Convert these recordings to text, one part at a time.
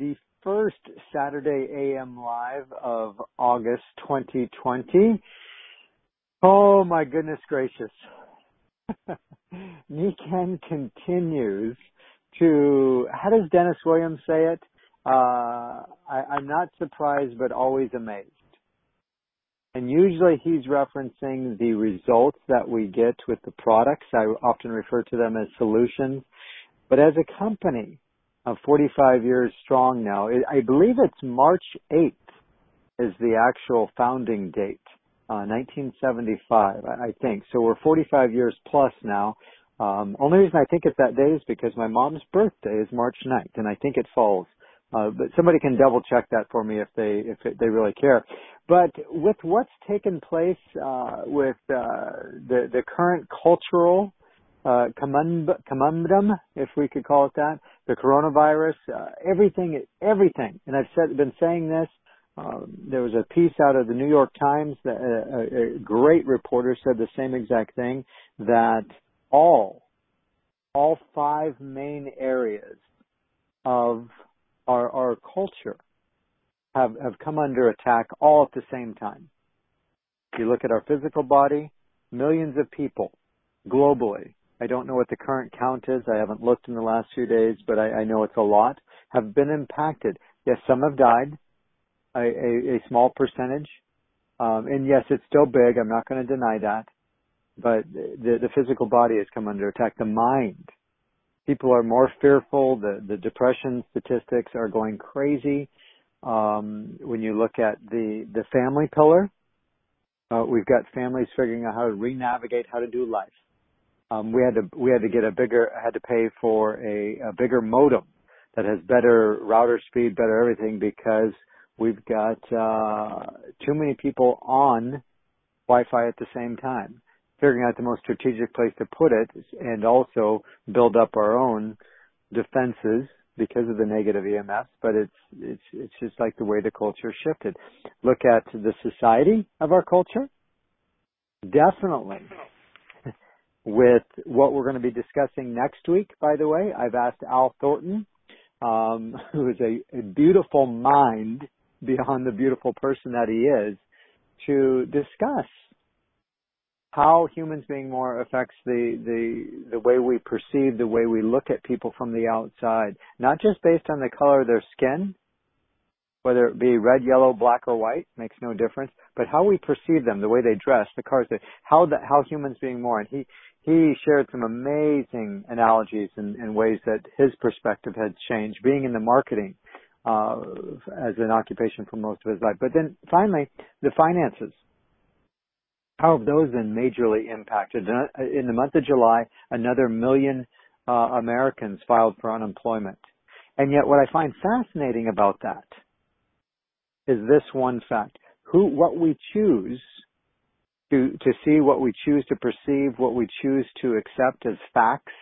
the first Saturday AM Live of August 2020. Oh my goodness gracious. Nikken continues to, how does Dennis Williams say it? I'm not surprised but always amazed. And usually he's referencing the results that we get with the products. I often refer to them as solutions. But as a company of 45 years strong now, I believe it's March 8th is the actual founding date, 1975, I think. So we're 45 years plus now. Only reason I think it's that day is because my mom's birthday is March 9th, and I think it falls. But somebody can double check that for me if they really care. But with what's taken place with the current cultural conundrum, if we could call it that, the coronavirus, everything, and I've been saying this. There was a piece out of the New York Times that a great reporter said the same exact thing, that all five main areas of our culture have come under attack all at the same time. If you look at our physical body, millions of people globally, I don't know what the current count is, I haven't looked in the last few days, but I know it's a lot, have been impacted. Yes, some have died, a small percentage, and yes, it's still big, I'm not going to deny that, but the physical body has come under attack. The mind, people are more fearful, the depression statistics are going crazy. When you look at the family pillar, we've got families figuring out how to re-navigate, how to do life. We had to pay for a bigger modem that has better router speed, better everything, because we've got too many people on Wi-Fi at the same time. Figuring out the most strategic place to put it, and also build up our own defenses because of the negative EMFs. But it's just like the way the culture shifted. Look at the society of our culture. Definitely. With what we're going to be discussing next week, by the way, I've asked Al Thornton, who is a beautiful mind beyond the beautiful person that he is, to discuss how humans being more affects the way we perceive, the way we look at people from the outside, not just based on the color of their skin, whether it be red, yellow, black, or white, makes no difference, but how we perceive them, the way they dress, the cars, how humans being more. And he shared some amazing analogies and ways that his perspective had changed, being in the marketing as an occupation for most of his life. But then finally, the finances. How have those been majorly impacted? In the month of July, another 1 million Americans filed for unemployment. And yet what I find fascinating about that is this one fact. What we choose to see, what we choose to perceive, what we choose to accept as facts,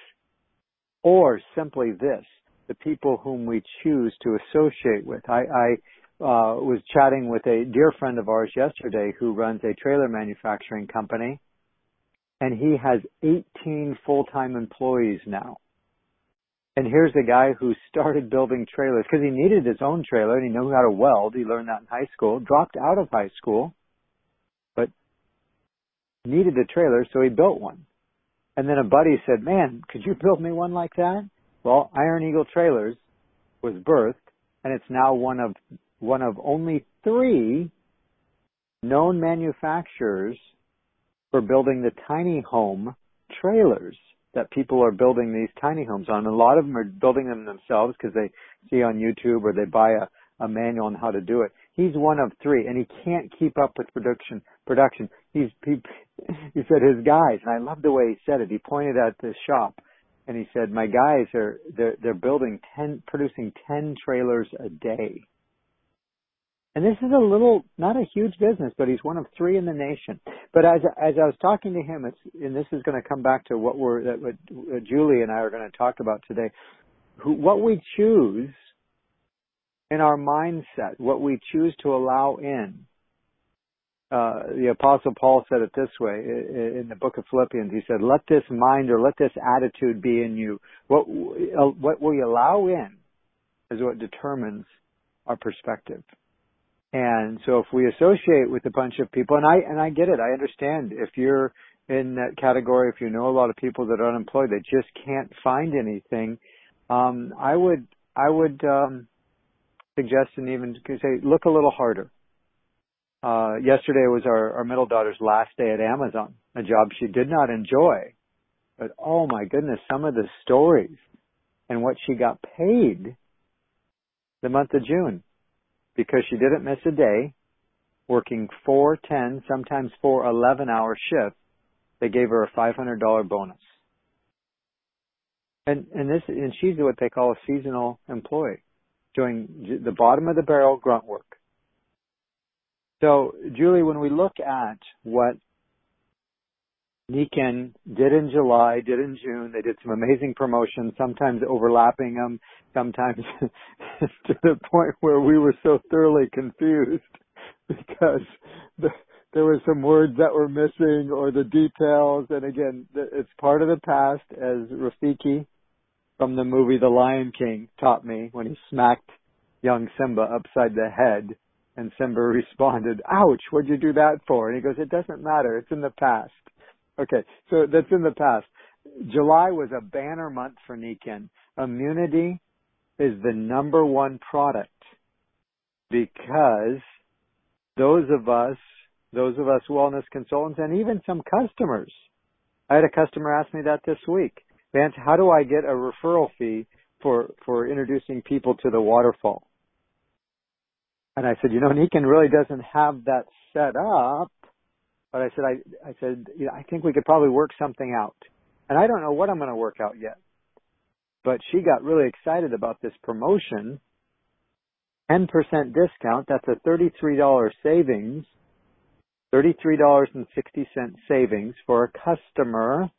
or simply this, the people whom we choose to associate with. I was chatting with a dear friend of ours yesterday who runs a trailer manufacturing company, and he has 18 full-time employees now. And here's a guy who started building trailers because he needed his own trailer and he knew how to weld. He learned that in high school, dropped out of high school, but needed a trailer, so he built one. And then a buddy said, "Man, could you build me one like that?" Well, Iron Eagle Trailers was birthed, and it's now one of only 3 known manufacturers for building the tiny home trailers that people are building these tiny homes on. A lot of them are building them themselves because they see on YouTube or they buy a manual on how to do it. He's one of 3, and he can't keep up with production. He said his guys, and I love the way he said it. He pointed at the shop, and he said, "My guys they're producing 10 trailers a day." And this is not a huge business, but he's one of 3 in the nation. But as I was talking to him, and this is going to come back to what Julie and I are going to talk about today, what we choose in our mindset, what we choose to allow in. The Apostle Paul said it this way in the book of Philippians. He said, "Let this mind or let this attitude be in you." What we allow in is what determines our perspective. And so if we associate with a bunch of people, and I get it, I understand if you're in that category, if you know a lot of people that are unemployed that just can't find anything, I would suggest and even say, look a little harder. Yesterday was our middle daughter's last day at Amazon, a job she did not enjoy. But oh my goodness, some of the stories and what she got paid the month of June because she didn't miss a day, working 4, 10, sometimes 4 11-hour shifts. They gave her a $500 bonus. And she's what they call a seasonal employee, doing the bottom of the barrel grunt work. So, Julie, when we look at what Nikken did in July, did in June, they did some amazing promotions, sometimes overlapping them, sometimes to the point where we were so thoroughly confused because there were some words that were missing or the details. And again, it's part of the past, as Rafiki from the movie The Lion King taught me when he smacked young Simba upside the head. And Simba responded, "Ouch, what'd you do that for?" And he goes, "It doesn't matter. It's in the past." Okay, so that's in the past. July was a banner month for Nikken. Immunity is the number one product because those of us wellness consultants and even some customers. I had a customer ask me that this week. Vance, how do I get a referral fee for introducing people to the waterfall? And I said, Nikken really doesn't have that set up. But I said, I think we could probably work something out. And I don't know what I'm going to work out yet. But she got really excited about this promotion. 10% discount. That's a $33 savings. $33.60 savings for a customer.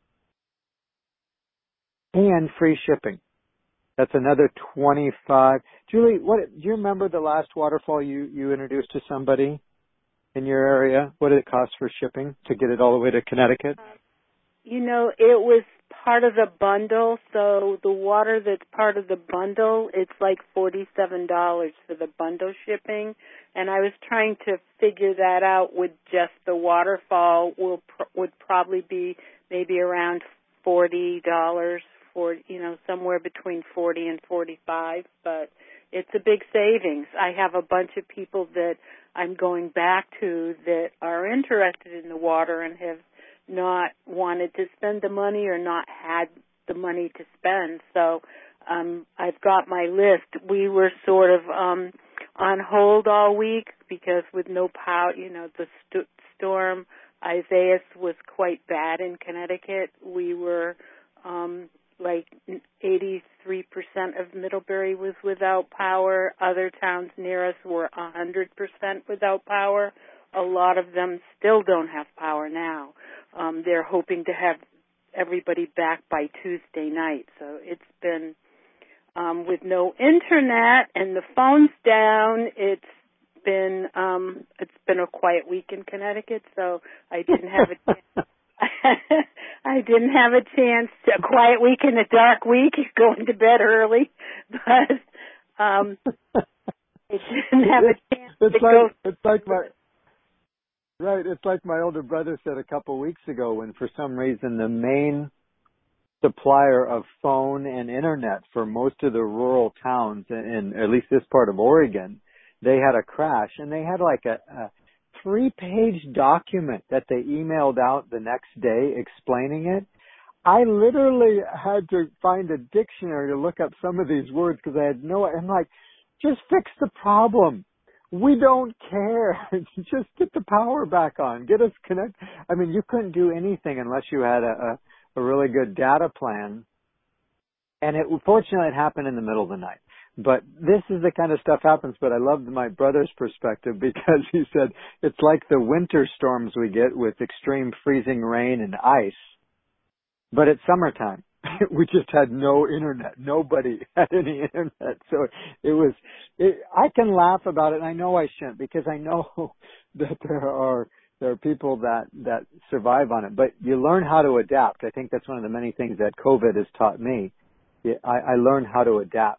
And free shipping. That's another 25. Julie, do you remember the last waterfall you introduced to somebody in your area? What did it cost for shipping to get it all the way to Connecticut? It was part of the bundle. So the water that's part of the bundle, it's like $47 for the bundle shipping. And I was trying to figure that out with just the waterfall would probably be maybe around $40 for, somewhere between 40 and 45, but it's a big savings. I have a bunch of people that I'm going back to that are interested in the water and have not wanted to spend the money or not had the money to spend. So I've got my list. We were sort of on hold all week because with no power, the storm Isaias was quite bad in Connecticut. We were like 83% of Middlebury was without power. Other towns near us were 100% without power. A lot of them still don't have power now. They're hoping to have everybody back by Tuesday night. So it's been with no internet and the phone's down. It's been a quiet week in Connecticut. So I didn't have a I didn't have a chance to a quiet week in a dark week, going to bed early, but I didn't have a chance to go. It's like my older brother said a couple of weeks ago when for some reason the main supplier of phone and internet for most of the rural towns in at least this part of Oregon, they had a crash and they had like a 3-page document that they emailed out the next day explaining it. I literally had to find a dictionary to look up some of these words because I had I'm like, just fix the problem. We don't care. Just get the power back on. Get us connected. I mean, you couldn't do anything unless you had a really good data plan. And fortunately, it happened in the middle of the night. But this is the kind of stuff happens. But I loved my brother's perspective because he said it's like the winter storms we get with extreme freezing rain and ice. But it's summertime. We just had no internet. Nobody had any internet. So I can laugh about it, and I know I shouldn't because I know that there are people that survive on it. But you learn how to adapt. I think that's one of the many things that COVID has taught me. I learned how to adapt.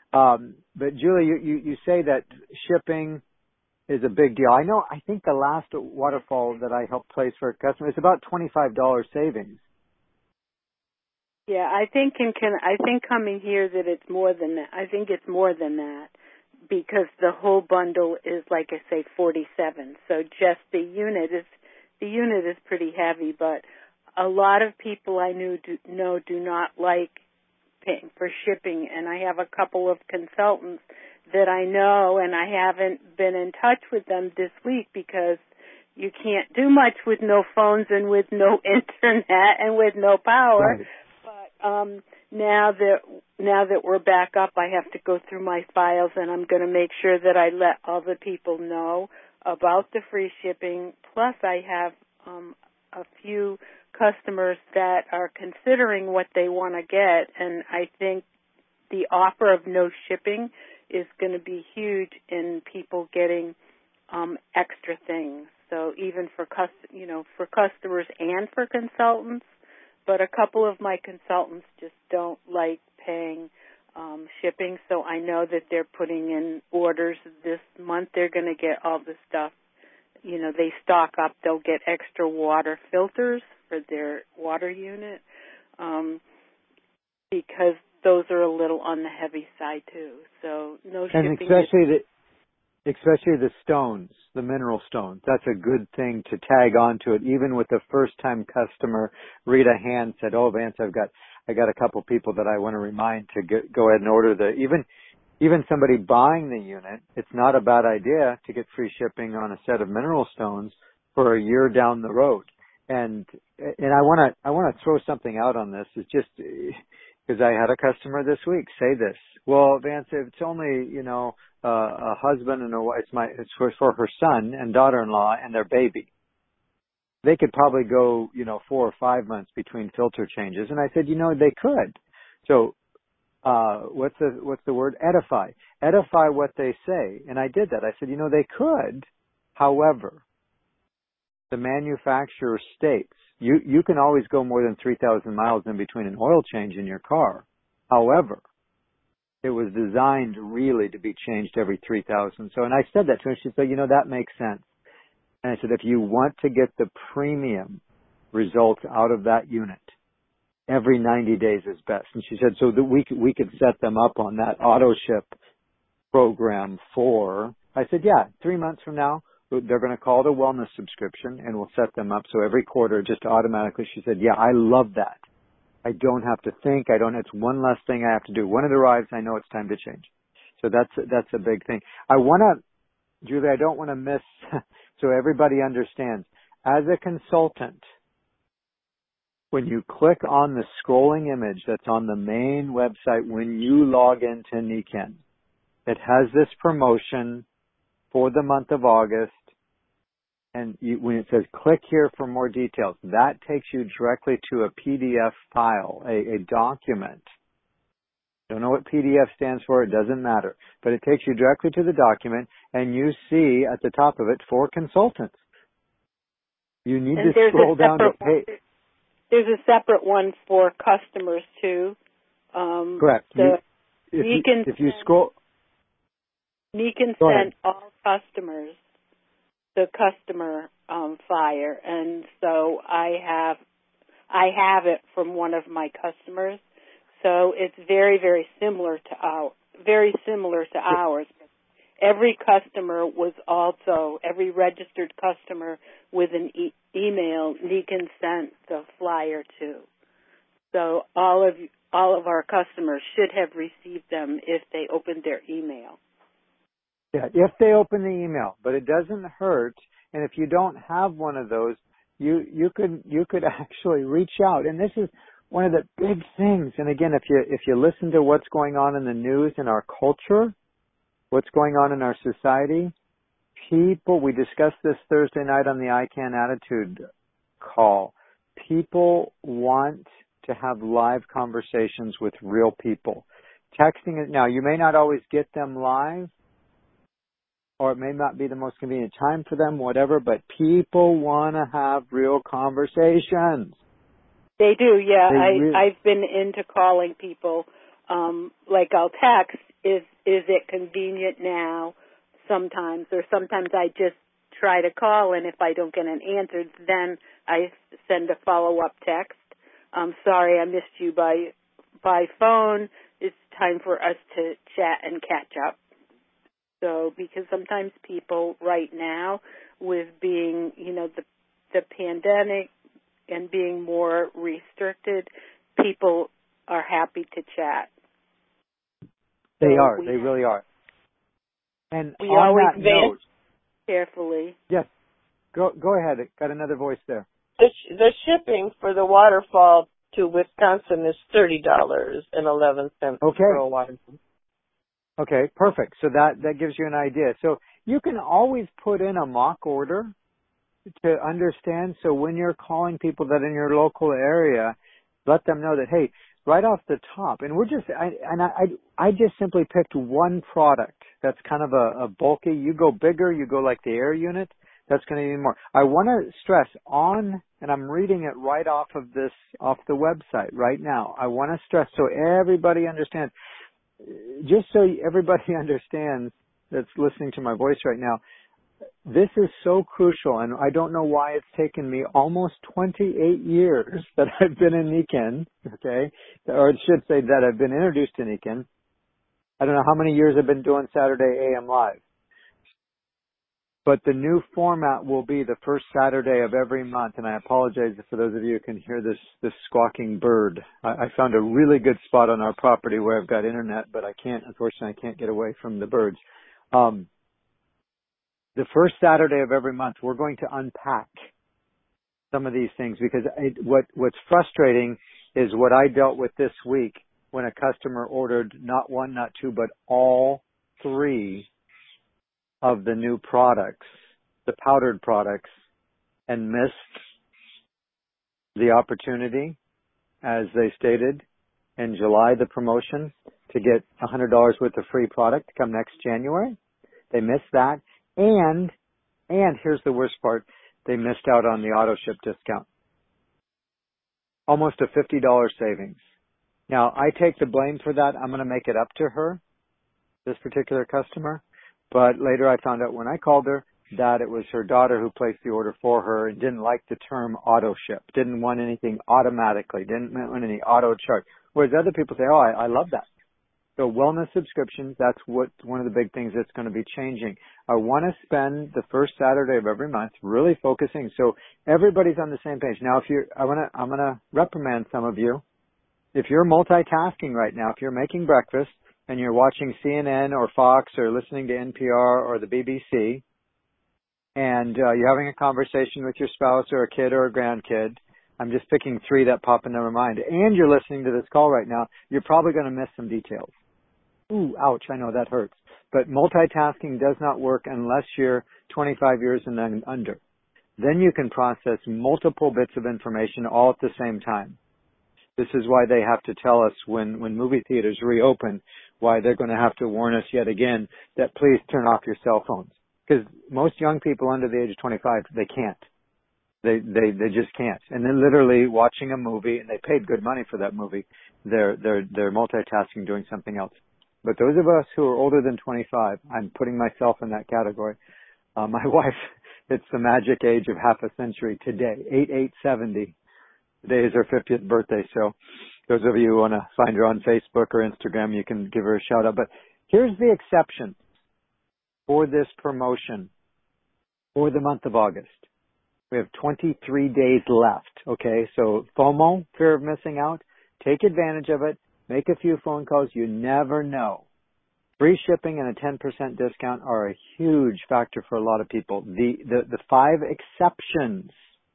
But Julie, you say that shipping is a big deal. I think the last waterfall that I helped place for a customer, it's about $25 savings. Yeah, I think coming here that it's more than that. I think it's more than that because the whole bundle is, like I say, 47. So just the unit is pretty heavy, but a lot of people I do not like paying for shipping, and I have a couple of consultants that I know, and I haven't been in touch with them this week because you can't do much with no phones and with no internet and with no power. Right. But now that we're back up, I have to go through my files, and I'm going to make sure that I let all the people know about the free shipping. Plus, I have a few customers that are considering what they want to get, and I think the offer of no shipping is going to be huge in people getting extra things. So even for customers and for consultants, but a couple of my consultants just don't like paying shipping, so I know that they're putting in orders this month. They're going to get all the stuff. They stock up. They'll get extra water filters for their water unit because those are a little on the heavy side too. So no shipping. And especially the stones, the mineral stones. That's a good thing to tag onto it. Even with the first-time customer, Rita Hand said, "Oh, Vance, I got a couple people that I want to remind to go ahead and order even somebody buying the unit. It's not a bad idea to get free shipping on a set of mineral stones for a year down the road." And I want to throw something out on this. It's just because I had a customer this week say this. Well, Vance, if it's only a husband and a wife, it's for her son and daughter-in-law and their baby. They could probably go 4 or 5 months between filter changes. And I said, they could. So what's the word? Edify what they say. And I did that. I said, they could. However, the manufacturer states you can always go more than 3,000 miles in between an oil change in your car. However, it was designed really to be changed every 3,000. So, and I said that to her. She said, that makes sense. And I said, if you want to get the premium results out of that unit, every 90 days is best. And she said, so that we could set them up on that auto ship program I said, yeah, 3 months from now, they're going to call it a wellness subscription and we'll set them up. So every quarter, just automatically, she said, yeah, I love that. I don't have to think. It's one less thing I have to do. When it arrives, I know it's time to change. So that's a big thing. Julie, I don't want to miss, so everybody understands. As a consultant, when you click on the scrolling image that's on the main website when you log into Nikken, it has this promotion for the month of August. And when it says click here for more details, that takes you directly to a PDF file, a document. Don't know what PDF stands for. It doesn't matter. But it takes you directly to the document, and you see at the top of it for consultants. You need to scroll down to page. There's a separate one for customers too. Correct. If you scroll, Nikken sent all customers the customer flyer, and so I have it from one of my customers. So it's very, very similar to ours. Every customer was also every registered customer with an email. Nikken sent the flyer to. So all of our customers should have received them if they opened their email. Yeah, if they open the email, but it doesn't hurt. And if you don't have one of those, you could actually reach out. And this is one of the big things. And again, if you listen to what's going on in the news in our culture, what's going on in our society, we discussed this Thursday night on the ICANN Attitude call. People want to have live conversations with real people. Texting it now, you may not always get them live, or it may not be the most convenient time for them, whatever, but people want to have real conversations. They do, yeah. I've been into calling people, like I'll text, is it convenient now sometimes, or sometimes I just try to call, and if I don't get an answer, then I send a follow-up text. I'm sorry I missed you by phone. It's time for us to chat and catch up. So, because sometimes people right now, with being, the pandemic and being more restricted, people are happy to chat. They are. They really are. And we on always that note, carefully. Yes. Go ahead. Got another voice there. The shipping for the waterfall to Wisconsin is $30.11 for a waterfall. Okay, perfect. So that gives you an idea. So you can always put in a mock order to understand. So when you're calling people that in your local area, let them know that, hey, right off the top, and I just simply picked one product that's kind of a bulky. You go bigger, you go like the air unit, that's going to be more. I want to stress on, and I'm reading it right off the website right now. I want to stress so everybody understands, just so everybody understands that's listening to my voice right now, this is so crucial, and I don't know why it's taken me almost 28 years that I've been in Nikken, okay, or I should say that I've been introduced to Nikken. I don't know how many years I've been doing Saturday AM Live. But the new format will be the first Saturday of every month, and I apologize for those of you who can hear this squawking bird. I found a really good spot on our property where I've got internet, but unfortunately I can't get away from the birds. The first Saturday of every month, we're going to unpack some of these things, because what's frustrating is what I dealt with this week when a customer ordered not one, not two, but all three of the new products, the powdered products, and missed the opportunity, as they stated in July, the promotion to get $100 worth of free product come next January. They missed that. And here's the worst part, they missed out on the auto ship discount. Almost a $50 savings. Now, I take the blame for that. I'm going to make it up to her, this particular customer. But later I found out when I called her that it was her daughter who placed the order for her and didn't like the term auto ship, didn't want anything automatically, didn't want any auto charge. Whereas other people say, oh, I love that. So wellness subscriptions, that's one of the big things that's going to be changing. I want to spend the first Saturday of every month really focusing so everybody's on the same page. Now, I'm going to reprimand some of you. If you're multitasking right now, if you're making breakfast and you're watching CNN or Fox or listening to NPR or the BBC, and you're having a conversation with your spouse or a kid or a grandkid, I'm just picking three that pop into my mind, and you're listening to this call right now, you're probably going to miss some details. Ooh, ouch, I know that hurts. But multitasking does not work unless you're 25 years and then under. Then you can process multiple bits of information all at the same time. This is why they have to tell us when movie theaters reopen, why they're going to have to warn us yet again that please turn off your cell phones. Because most young people under the age of 25, they can't. They just can't. And then literally watching a movie, and they paid good money for that movie, they're multitasking doing something else. But those of us who are older than 25, I'm putting myself in that category. My wife, it's the magic age of half a century today, 8870. Today is her 50th birthday, so those of you who want to find her on Facebook or Instagram, you can give her a shout out. But here's the exception for this promotion for the month of August. We have 23 days left, okay? So FOMO, fear of missing out, take advantage of it. Make a few phone calls. You never know. Free shipping and a 10% discount are a huge factor for a lot of people. The five exceptions,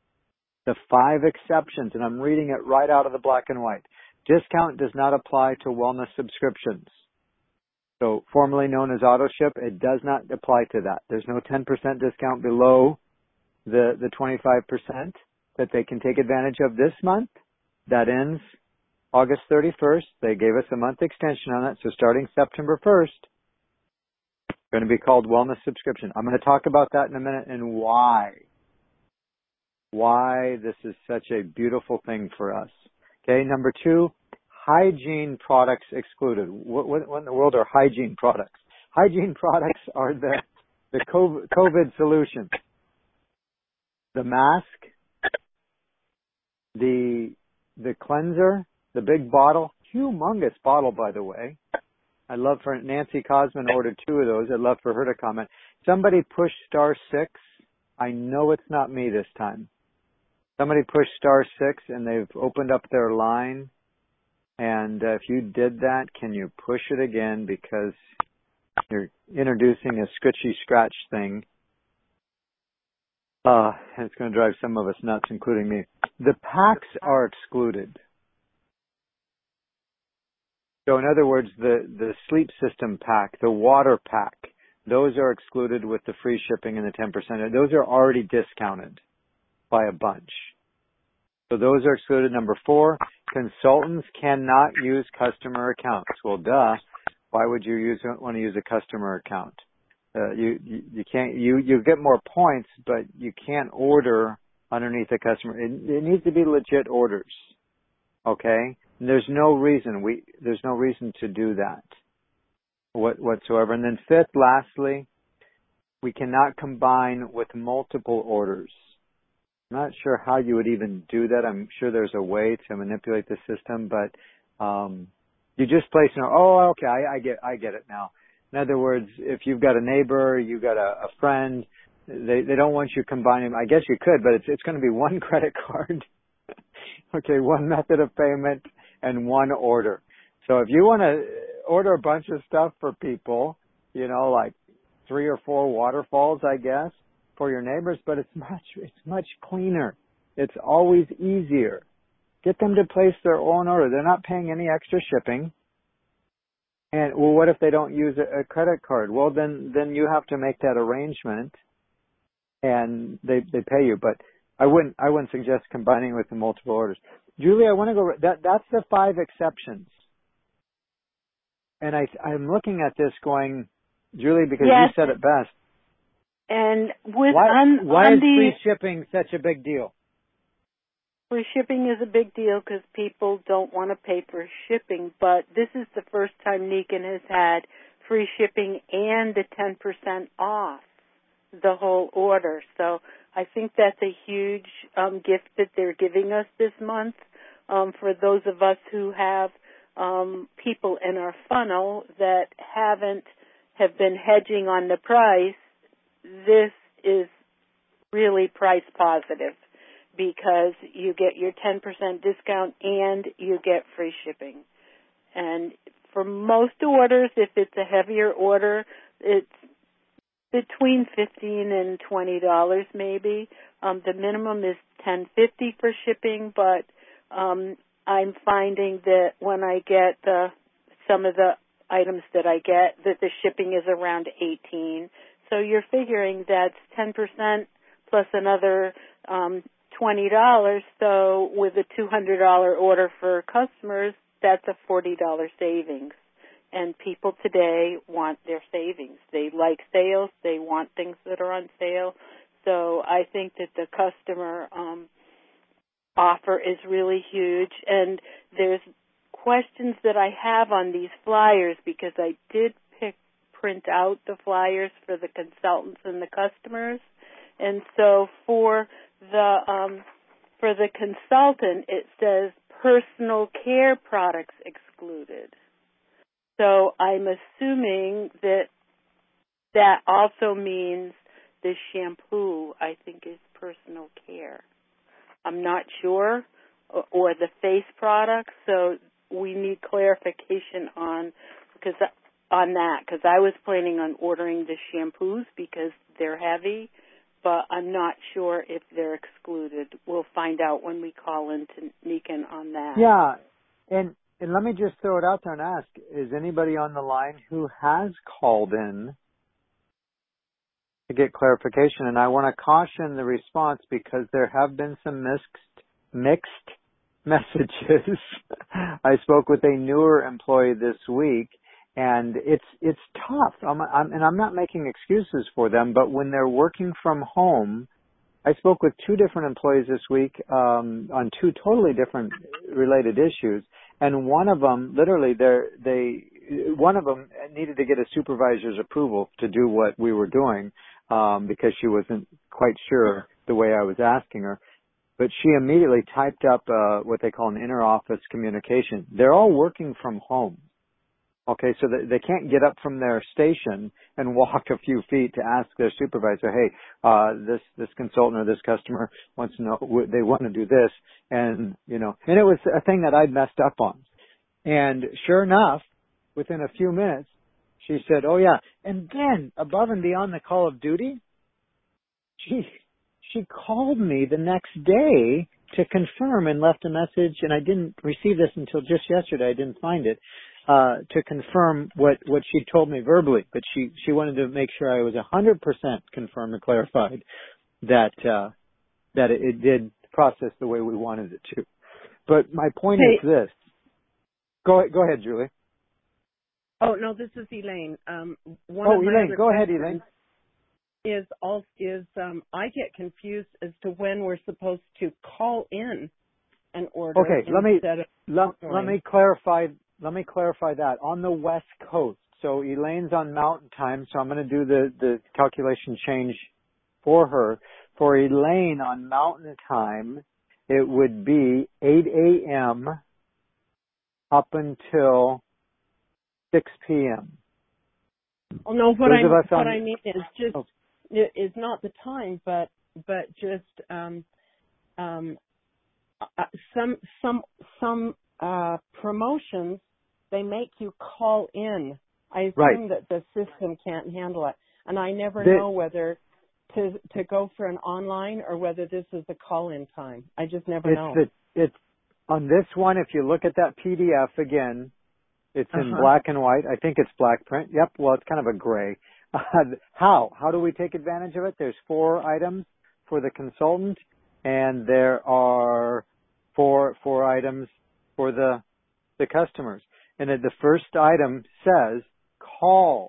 and I'm reading it right out of the black and white. Discount does not apply to wellness subscriptions. So formerly known as auto ship, it does not apply to that. There's no 10% discount below the 25% that they can take advantage of this month. That ends August 31st. They gave us a month extension on it. So starting September 1st, going to be called wellness subscription. I'm going to talk about that in a minute and why this is such a beautiful thing for us. Okay. Number two, hygiene products excluded. What in the world are hygiene products? Hygiene products are the COVID solution. The mask, the cleanser, the big bottle, humongous bottle, by the way. I'd love for Nancy Cosman ordered 2 of those. I'd love for her to comment. Somebody push *6. I know it's not me this time. Somebody pushed *6 and they've opened up their line. And if you did that, can you push it again, because you're introducing a scritchy scratch thing. And it's going to drive some of us nuts, including me. The packs are excluded. So in other words, the sleep system pack, the water pack, those are excluded with the free shipping and the 10%. Those are already discounted by a bunch. So those are excluded. Number 4, consultants cannot use customer accounts. Well, duh. Why would you want to use a customer account? You can't. You get more points, but you can't order underneath a customer. It needs to be legit orders. Okay. And there's no reason to do that whatsoever. And then 5th, lastly, we cannot combine with multiple orders. I'm not sure how you would even do that. I'm sure there's a way to manipulate the system, but you just place an order. Oh, okay, I get it now. In other words, if you've got a neighbor, you've got a friend, they don't want you combining. I guess you could, but it's going to be one credit card. Okay, one method of payment and one order. So if you want to order a bunch of stuff for people, like 3 or 4 waterfalls, I guess, for your neighbors, but it's much cleaner. It's always easier. Get them to place their own order. They're not paying any extra shipping. And well, what if they don't use a credit card? Well, then you have to make that arrangement, and they pay you. But I wouldn't suggest combining with the multiple orders. Julie, I want to go. That's the 5 exceptions. And I'm looking at this going, Julie, because yes. you said it best. And why is free shipping such a big deal? Free shipping is a big deal because people don't want to pay for shipping, but this is the first time Nikken has had free shipping and the 10% off the whole order. So I think that's a huge gift that they're giving us this month. For those of us who have people in our funnel that have been hedging on the price, this is really price positive because you get your 10% discount and you get free shipping. And for most orders, if it's a heavier order, it's between $15 and $20 maybe. The minimum is $10.50 for shipping, but I'm finding that when I get some of the items that I get, that the shipping is around $18. So you're figuring that's 10% plus another $20. So with a $200 order for customers, that's a $40 savings. And people today want their savings. They like sales. They want things that are on sale. So I think that the customer offer is really huge. And there's questions that I have on these flyers because I did print out the flyers for the consultants and the customers. And so for the consultant, it says personal care products excluded. So I'm assuming that also means the shampoo, I think, is personal care. I'm not sure, or the face products. So we need clarification on that because I was planning on ordering the shampoos because they're heavy, but I'm not sure if they're excluded. We'll find out when we call into Nikken on that. Yeah, and let me just throw it out there and ask, is anybody on the line who has called in to get clarification? And I want to caution the response because there have been some mixed messages. I spoke with a newer employee this week, and it's tough. I'm not making excuses for them, but when they're working from home, I spoke with 2 different employees this week on 2 totally different related issues, And one of them, literally, one of them needed to get a supervisor's approval to do what we were doing, because she wasn't quite sure the way I was asking her. But she immediately typed up what they call an inter-office communication. They're all working from home. Okay, so they can't get up from their station and walk a few feet to ask their supervisor, hey, this consultant or this customer wants to know, they want to do this. And, and it was a thing that I'd messed up on. And sure enough, within a few minutes, she said, oh yeah. And then above and beyond the call of duty, she called me the next day to confirm and left a message, and I didn't receive this until just yesterday. I didn't find it, to confirm what she told me verbally. But she wanted to make sure I was 100% confirmed and clarified that it did process the way we wanted it to. But my point is this. Go ahead, Julie. Oh, no, this is Elaine. Elaine, go ahead, Elaine. I get confused as to when we're supposed to call in an order. Okay, let me clarify that. On the West Coast, so Elaine's on Mountain Time, so I'm going to do the calculation change for her. For Elaine on Mountain Time, it would be 8 a.m. up until 6 p.m. Oh no, what I mean is just is not the time, but just some promotions, they make you call in. I assume that the system can't handle it, and I never know whether to go for an online or whether this is a call-in time. I just never know. It's on this one. If you look at that PDF again, it's in black and white. I think it's black print. Yep. Well, it's kind of a gray. How do we take advantage of it? There's 4 items for the consultant, and there are four items for the customers. And the first item says call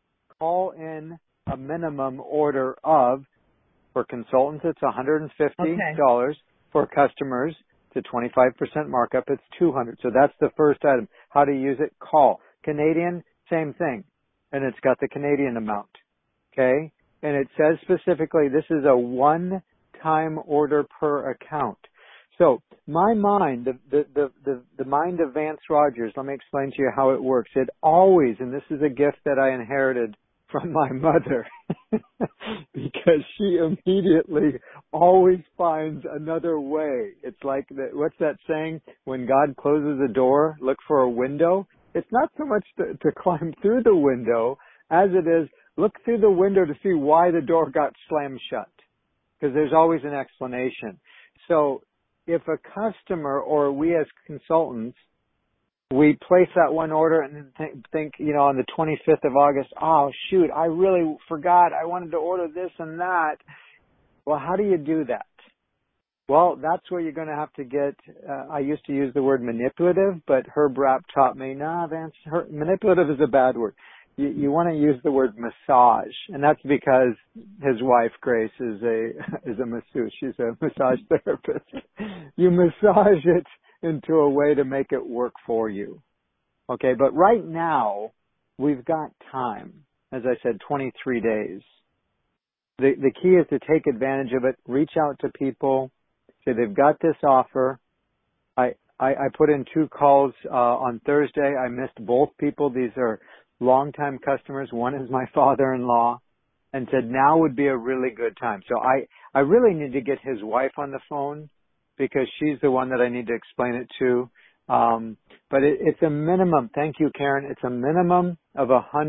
in a minimum order of, for consultants it's $150. Okay. For customers, it's a 25% markup, it's $200. So that's the first item. How to use it? Call. Canadian, same thing. And it's got the Canadian amount. Okay? And it says specifically this is a one-time order per account. So my mind, the mind of Vance Rogers, let me explain to you how it works. It always, and this is a gift that I inherited from my mother, because she immediately always finds another way. It's like, what's that saying? When God closes a door, look for a window. It's not so much to climb through the window as it is look through the window to see why the door got slammed shut. Because there's always an explanation. So if a customer or we as consultants, we place that one order and think, on the 25th of August, oh, shoot, I really forgot. I wanted to order this and that. Well, how do you do that? Well, that's where you're going to have to get, I used to use the word manipulative, but Herb Rapp taught me, Vance, manipulative is a bad word. You want to use the word massage, and that's because his wife, Grace, is a masseuse. She's a massage therapist. You massage it into a way to make it work for you. Okay, but right now, we've got time. As I said, 23 days. The key is to take advantage of it, reach out to people, say they've got this offer. I put in 2 calls on Thursday. I missed both people. These are longtime customers. One is my father-in-law, and said now would be a really good time. So I really need to get his wife on the phone, because she's the one that I need to explain it to. But it's a minimum. Thank you, Karen. It's a minimum of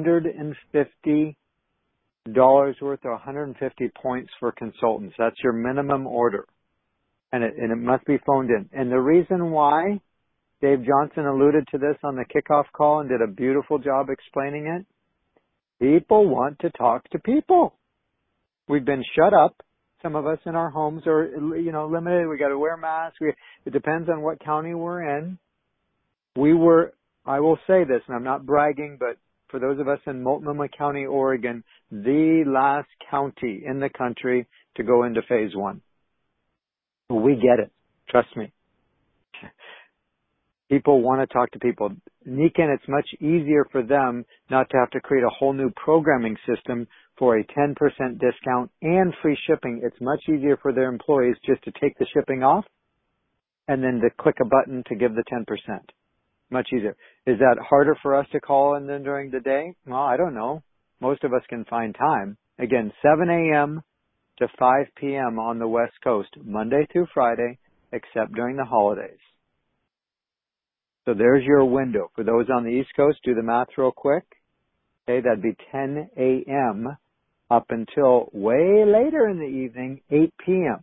$150 worth or 150 points for consultants. That's your minimum order. And it must be phoned in. And the reason why, Dave Johnson alluded to this on the kickoff call and did a beautiful job explaining it. People want to talk to people. We've been shut up. Some of us in our homes are, limited. We got to wear masks. It depends on what county we're in. I will say this, and I'm not bragging, but for those of us in Multnomah County, Oregon, the last county in the country to go into phase 1. We get it. Trust me. People want to talk to people. Nikken, it's much easier for them not to have to create a whole new programming system for a 10% discount and free shipping. It's much easier for their employees just to take the shipping off and then to click a button to give the 10%. Much easier. Is that harder for us to call in than during the day? Well, I don't know. Most of us can find time. Again, 7 a.m. to 5 p.m. on the West Coast, Monday through Friday, except during the holidays. So there's your window. For those on the East Coast, do the math real quick. Okay, that'd be 10 a.m. up until way later in the evening, 8 p.m.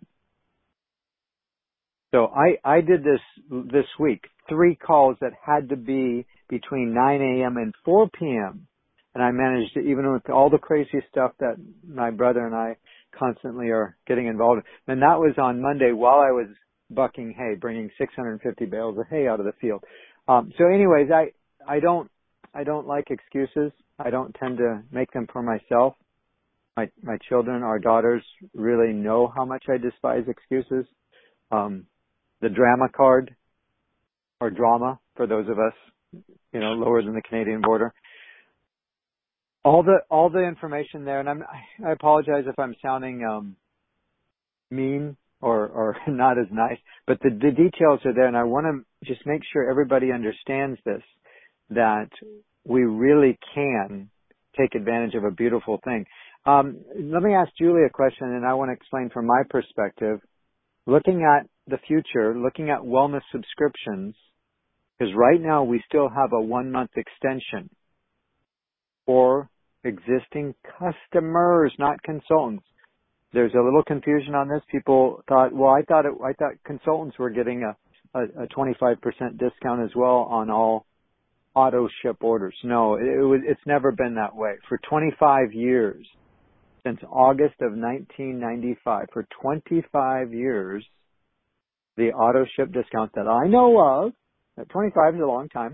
So I did this week, 3 calls that had to be between 9 a.m. and 4 p.m. And I managed to, even with all the crazy stuff that my brother and I constantly are getting involved in. And that was on Monday while I was bucking hay, bringing 650 bales of hay out of the field. So anyways, I don't like excuses. I don't tend to make them for myself. My children, our daughters really know how much I despise excuses. The drama card, or drama for those of us, lower than the Canadian border. All the information there, and I apologize if I'm sounding mean or not as nice, but the details are there, and I want to just make sure everybody understands this, that we really can take advantage of a beautiful thing. Let me ask Julie a question, and I want to explain from my perspective, looking at the future, looking at wellness subscriptions, because right now we still have a 1-month extension for existing customers, not consultants. There's a little confusion on this. People thought, well, I thought consultants were getting a 25% discount as well on all auto ship orders. No, it's never been that way. For 25 years, since August of 1995, for 25 years, the auto ship discount that I know of, 25 is a long time,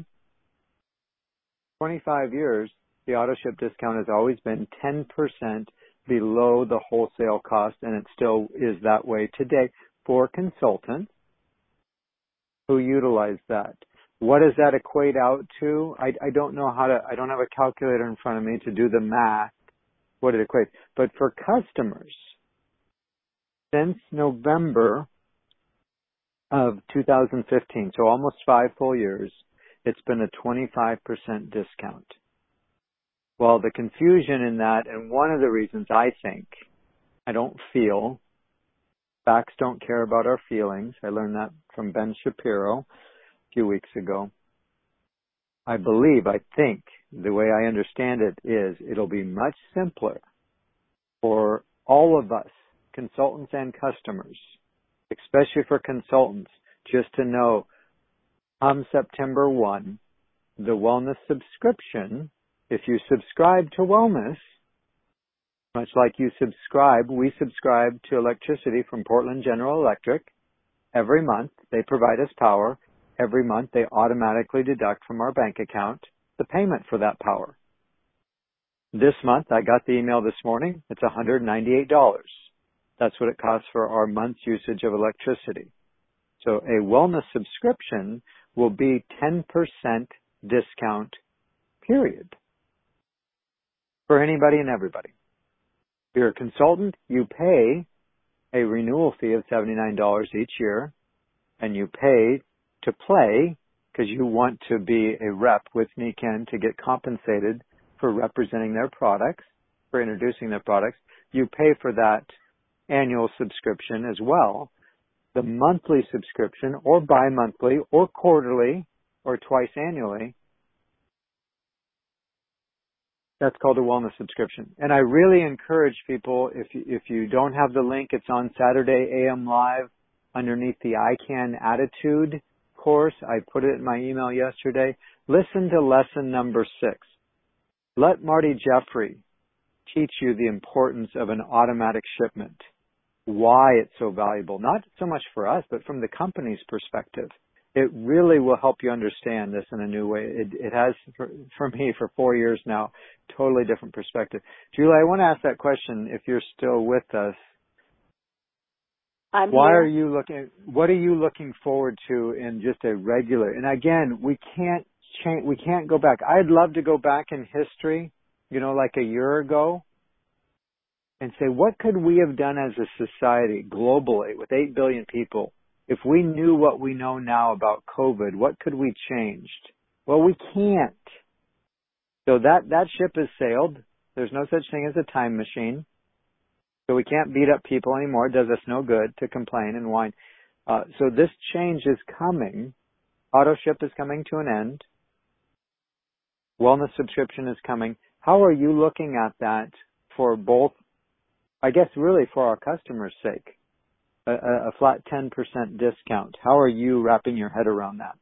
25 years, the auto ship discount has always been 10% below the wholesale cost, and it still is that way today for consultants who utilize that. What does that equate out to? I don't know I don't have a calculator in front of me to do the math, what it equates. But for customers, since November of 2015, so almost 5 full years, it's been a 25% discount. Well, the confusion in that, and one of the reasons I think I don't feel, facts don't care about our feelings. I learned that from Ben Shapiro a few weeks ago. I think, the way I understand it is it'll be much simpler for all of us, consultants and customers, especially for consultants, just to know come September 1, the wellness subscription, if you subscribe to wellness, much like we subscribe to electricity from Portland General Electric. Every month, they provide us power. Every month, they automatically deduct from our bank account the payment for that power. This month, I got the email this morning. It's $198. That's what it costs for our month's usage of electricity. So a wellness subscription will be 10% discount, period, for anybody and everybody. If you're a consultant, you pay a renewal fee of $79 each year, and you pay to play because you want to be a rep with Nikken to get compensated for representing their products, for introducing their products. You pay for that annual subscription as well. The monthly subscription, or bi-monthly, or quarterly, or twice annually, that's called a wellness subscription. And I really encourage people, if you don't have the link, it's on Saturday AM Live underneath the ICANN Attitude course. I put it in my email yesterday. Listen to lesson number 6. Let Marty Jeffrey teach you the importance of an automatic shipment, why it's so valuable, not so much for us, but from the company's perspective. It really will help you understand this in a new way. It has for me for 4 years now, totally different perspective. Julie, I want to ask that question if you're still with us. Why are you looking? What are you looking forward to in just a regular? And again, we can't change. We can't go back. I'd love to go back in history, like a year ago, and say, what could we have done as a society globally with 8 billion people? If we knew what we know now about COVID, what could we changed? Well, we can't. So that ship has sailed. There's no such thing as a time machine. So we can't beat up people anymore. It does us no good to complain and whine. So this change is coming. AutoShip is coming to an end. Wellness subscription is coming. How are you looking at that for both, I guess really for our customers' sake? A flat 10% discount. How are you wrapping your head around that?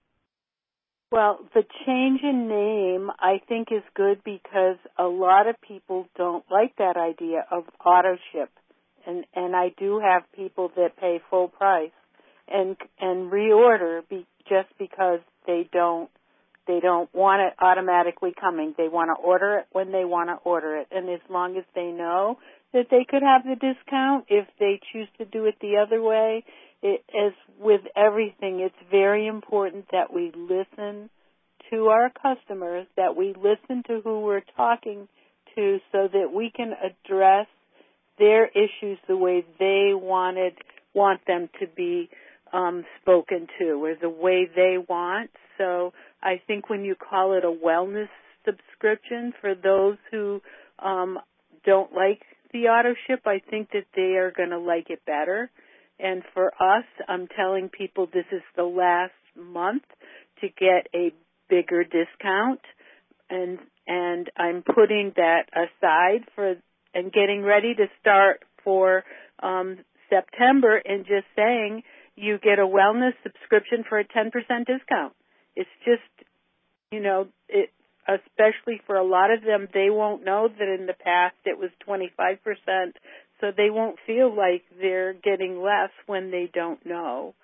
Well, the change in name, I think, is good because a lot of people don't like that idea of auto ship. And I do have people that pay full price and reorder just because they don't want it automatically coming. They want to order it when they want to order it. And as long as they know that they could have the discount, if they choose to do it the other way, as with everything, it's very important that we listen to our customers, that we listen to who we're talking to so that we can address their issues the way they want them to be spoken to, or the way they want. So I think when you call it a wellness subscription, for those who don't like the auto ship, I think that they are going to like it better. And for us, I'm telling people this is the last month to get a bigger discount, and I'm putting that aside and getting ready to start for September, and just saying you get a wellness subscription for a 10% discount. It's just, especially for a lot of them, they won't know that in the past it was 25%. So they won't feel like they're getting less when they don't know.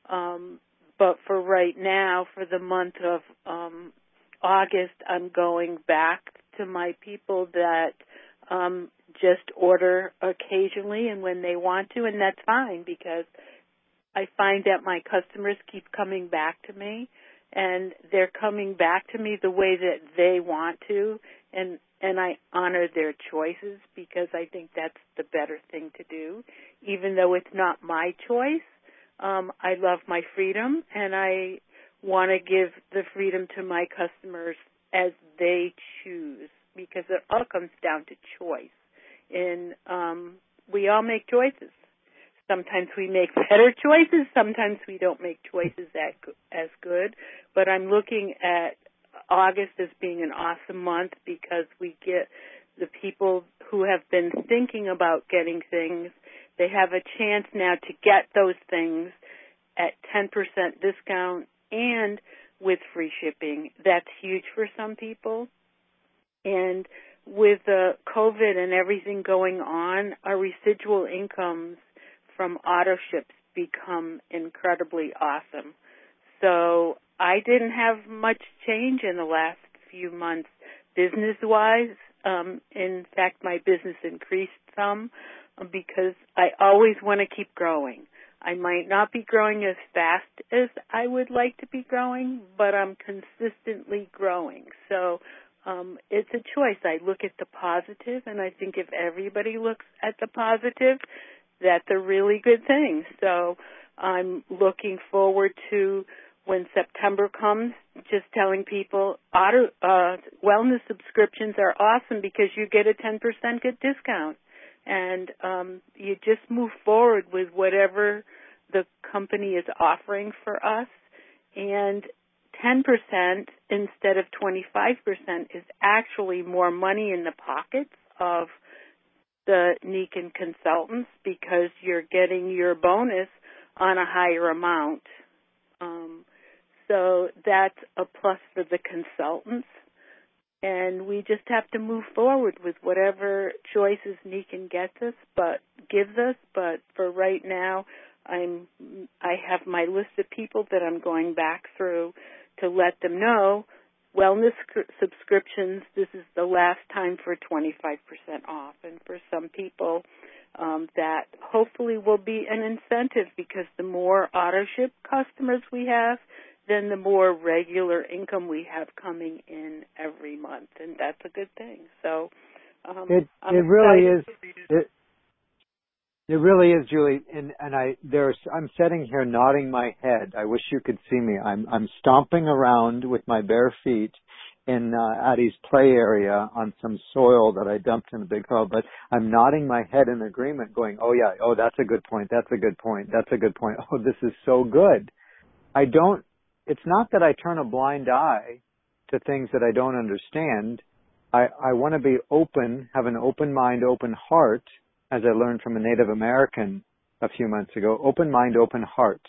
But for right now, for the month of August, I'm going back to my people that just order occasionally and when they want to, and that's fine because I find that my customers keep coming back to me, and they're coming back to me the way that they want to, and I honor their choices because I think that's the better thing to do. Even though it's not my choice, I love my freedom, and I want to give the freedom to my customers as they choose, because it all comes down to choice. And we all make choices. Sometimes we make better choices. Sometimes we don't make choices as good. But I'm looking at August as being an awesome month because we get the people who have been thinking about getting things, they have a chance now to get those things at 10% discount and with free shipping. That's huge for some people. And with COVID and everything going on, our residual incomes from auto ships become incredibly awesome. So I didn't have much change in the last few months business-wise. In fact, my business increased some because I always want to keep growing. I might not be growing as fast as I would like to be growing, but I'm consistently growing. So it's a choice. I look at the positive, and I think if everybody looks at the positive, that's a really good thing. So I'm looking forward to when September comes, just telling people wellness subscriptions are awesome because you get a 10% good discount. And you just move forward with whatever the company is offering for us. And 10% instead of 25% is actually more money in the pockets of the Nikken consultants because you're getting your bonus on a higher amount. So that's a plus for the consultants. And we just have to move forward with whatever choices Nikken gives us. But for right now, I have my list of people that I'm going back through to let them know wellness subscriptions, this is the last time for 25% off. And for some people, that hopefully will be an incentive, because the more AutoShip customers we have, then the more regular income we have coming in every month, and that's a good thing. So it really is. It really is, Julie. And I'm sitting here nodding my head. I wish you could see me. I'm stomping around with my bare feet in Addie's play area on some soil that I dumped in a big hole. But I'm nodding my head in agreement, going, "Oh yeah, oh that's a good point. That's a good point. That's a good point. Oh, this is so good." It's not that I turn a blind eye to things that I don't understand. I want to be open, have an open mind, open heart, as I learned from a Native American a few months ago. Open mind, open heart.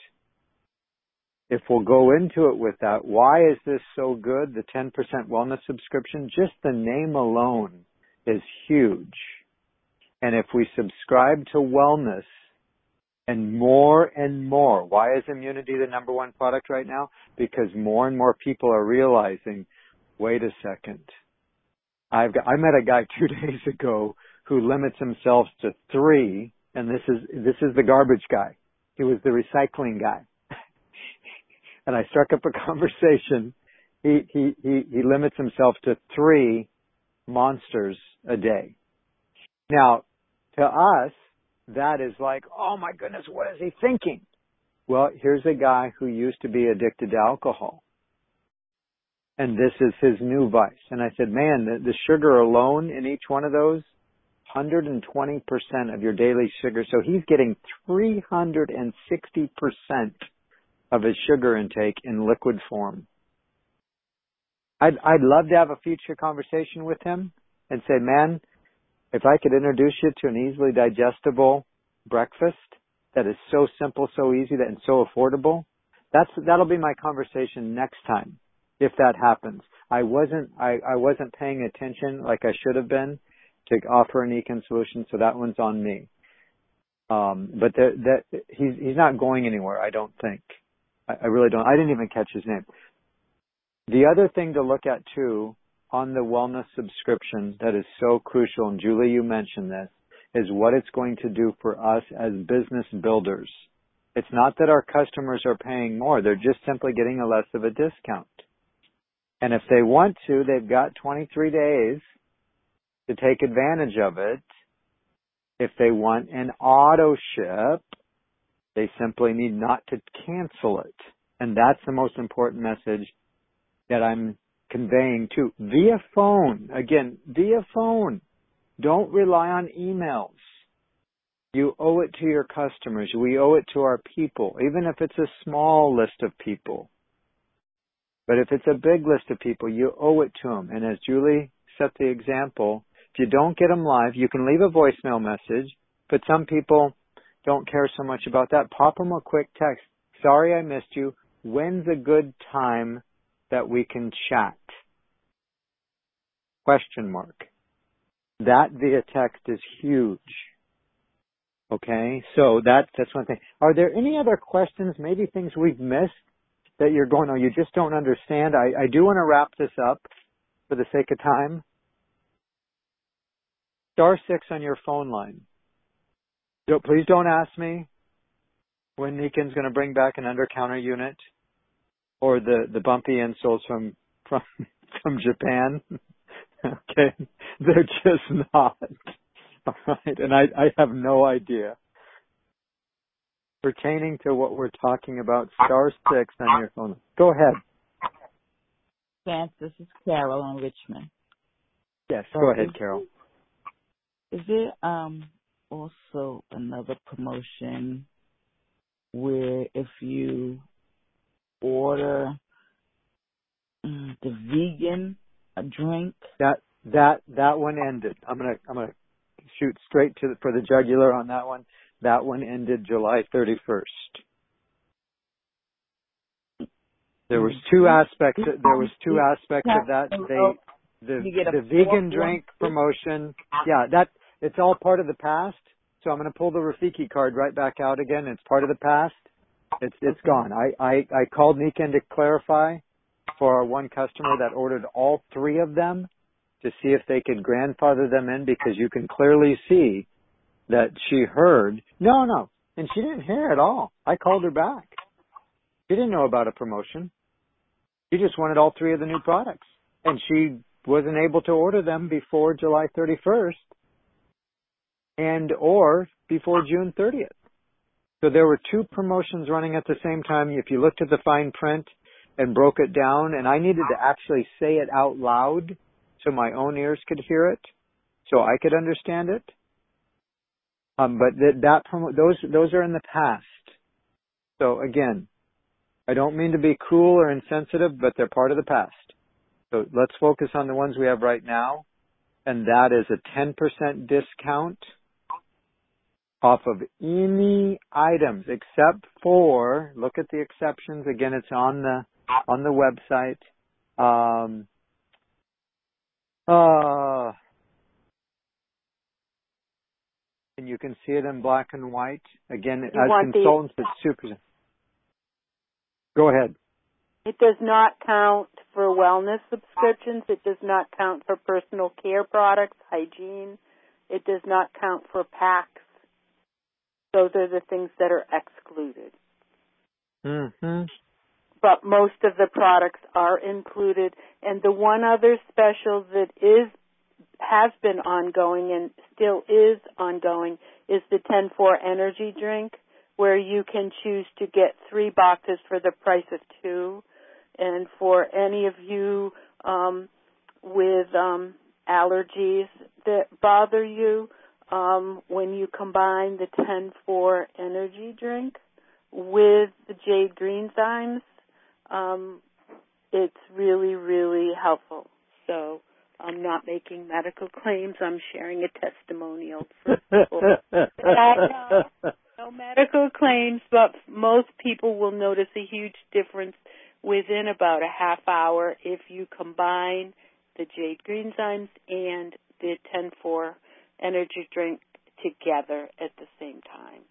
If we'll go into it with that, why is this so good? The 10% wellness subscription, just the name alone is huge. And if we subscribe to wellness, and more, why is immunity the number one product right now? Because more and more people are realizing, wait a second. I met a guy 2 days ago who limits himself to 3, and this is the garbage guy. He was the recycling guy. And I struck up a conversation. He limits himself to 3 monsters a day. Now, to us, that is like, oh my goodness, what is he thinking? Well, here's a guy who used to be addicted to alcohol. And this is his new vice. And I said, man, the sugar alone in each one of those, 120% of your daily sugar. So he's getting 360% of his sugar intake in liquid form. I'd love to have a future conversation with him and say, man, if I could introduce you to an easily digestible breakfast that is so simple, so easy, and so affordable, that'll be my conversation next time, if that happens. I wasn't paying attention like I should have been to offer an Econ solution, so that one's on me. But he's not going anywhere, I don't think. I really don't. I didn't even catch his name. The other thing to look at too, on the wellness subscription that is so crucial, and Julie, you mentioned this, is what it's going to do for us as business builders. It's not that our customers are paying more. They're just simply getting a less of a discount. And if they want to, they've got 23 days to take advantage of it. If they want an auto ship, they simply need not to cancel it. And that's the most important message that I'm conveying too. Via phone. Again, via phone. Don't rely on emails. You owe it to your customers. We owe it to our people, even if it's a small list of people. But if it's a big list of people, you owe it to them. And as Julie set the example, if you don't get them live, you can leave a voicemail message, but some people don't care so much about that. Pop them a quick text. Sorry I missed you. When's a good time that we can chat? Question mark. That via text is huge. Okay, so that's one thing. Are there any other questions, maybe things we've missed that you're going, oh, you just don't understand? I do want to wrap this up for the sake of time. *6 on your phone line. Please don't ask me when Nikon's going to bring back an under-counter unit or the bumpy insoles from Japan. Okay, they're just not. All right, and I have no idea. Pertaining to what we're talking about, *6 on your phone. Go ahead. Vance, this is Carol in Richmond. Yes, go ahead, Carol. Is there also another promotion where if you order the vegan drink? That one ended. I'm gonna shoot straight for the jugular on that one. That one ended July 31st. There was two aspects. There was two aspects of that. The vegan drink promotion. Yeah, it's all part of the past. So I'm going to pull the Rafiki card right back out again. It's part of the past. It's gone. I called Nikon to clarify for our one customer that ordered all 3 of them to see if they could grandfather them in, because you can clearly see that she heard. No. And she didn't hear at all. I called her back. She didn't know about a promotion. She just wanted all 3 of the new products. And she wasn't able to order them before July 31st and or before June 30th. So there were 2 promotions running at the same time. If you looked at the fine print and broke it down, and I needed to actually say it out loud so my own ears could hear it, so I could understand it. But those are in the past. So again, I don't mean to be cruel or insensitive, but they're part of the past. So let's focus on the ones we have right now, and that is a 10% discount off of any items except for, look at the exceptions. Again, it's on the website. And you can see it in black and white. Again, as consultants, it's super. Go ahead. It does not count for wellness subscriptions. It does not count for personal care products, hygiene. It does not count for packs. Those are the things that are excluded. Mm-hmm. But most of the products are included. And the one other special that has been ongoing and still is ongoing is the 10-4 energy drink, where you can choose to get 3 boxes for the price of 2. And for any of you with allergies that bother you, when you combine the 10-4 energy drink with the Jade Greenzymes, it's really, really helpful. So I'm not making medical claims. I'm sharing a testimonial for people. No medical claims, but most people will notice a huge difference within about a half hour if you combine the Jade Greenzymes and the 10-4 energy drink together at the same time.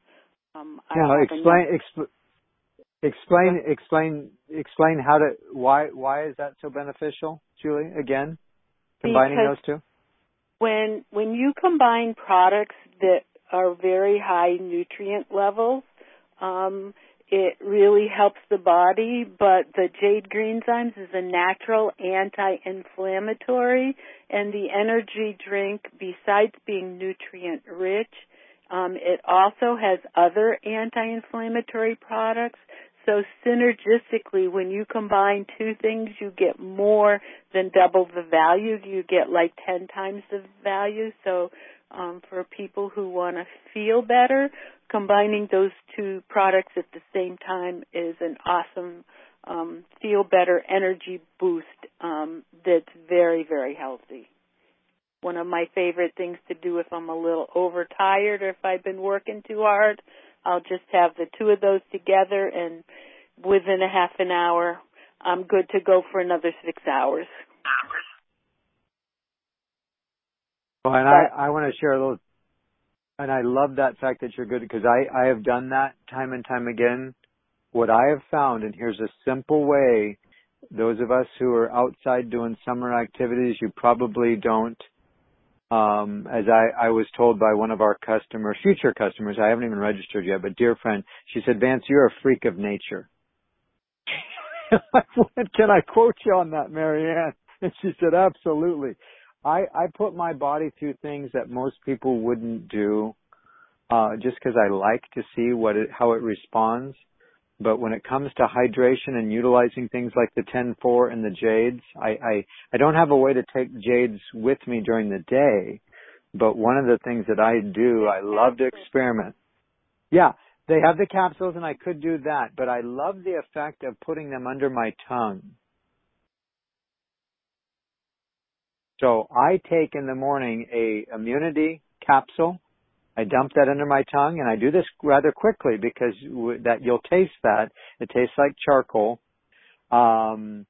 Explain why is that so beneficial, Julie? Again, combining those 2. When you combine products that are very high nutrient levels, it really helps the body. But the Jade Greenzymes is a natural anti-inflammatory, and the energy drink, besides being nutrient rich, it also has other anti-inflammatory products. So synergistically, when you combine 2 things, you get more than double the value. You get like 10 times the value. So for people who want to feel better, combining those 2 products at the same time is an awesome feel better energy boost that's very, very healthy. One of my favorite things to do if I'm a little overtired or if I've been working too hard, I'll just have the 2 of those together, and within a half an hour, I'm good to go for another 6 hours. Well, and I want to share a little, and I love that fact that you're good, because I have done that time and time again. What I have found, and here's a simple way, those of us who are outside doing summer activities, you probably don't. As I was told by one of our future customers, I haven't even registered yet, but dear friend, she said, Vance, you're a freak of nature. Can I quote you on that, Marianne? And she said, absolutely. I put my body through things that most people wouldn't do, just because I like to see how it responds. But when it comes to hydration and utilizing things like the 10-4 and the Jades, I don't have a way to take Jades with me during the day. But one of the things that I do, I love to experiment. Yeah, they have the capsules, and I could do that. But I love the effect of putting them under my tongue. So I take in the morning a immunity capsule. I dump that under my tongue, and I do this rather quickly because that you'll taste that. It tastes like charcoal. And